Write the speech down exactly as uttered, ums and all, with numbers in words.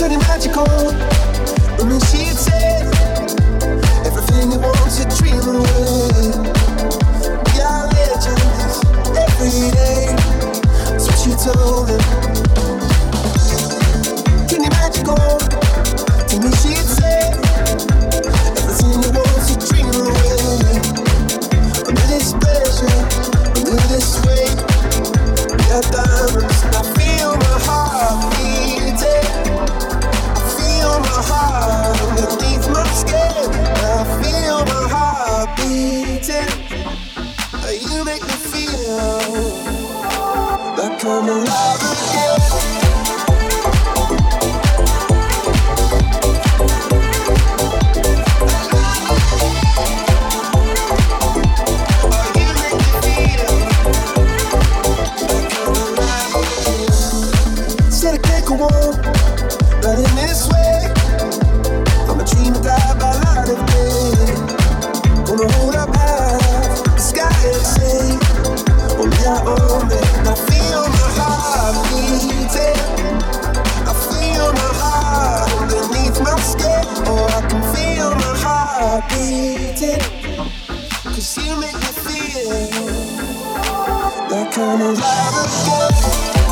turning magical. I mean, she'd say everything you want to dream away. We are legends every day. That's what she told him. Turning magical. To me, she'd say everything you want to dream away. Under this pressure, under this weight, we are diamonds. I feel my heart beating. My heart underneath my skin. I feel my heart beating. You make me feel like I'm alive again. Said I can't go on, but in this way I'm a dream die by light of day. Gonna hold up high the sky and say, oh yeah, oh man. I feel my heart beating. I feel my heart underneath my skin. Oh, I can feel my heart beating. Cause you make me feel like I'm alive again.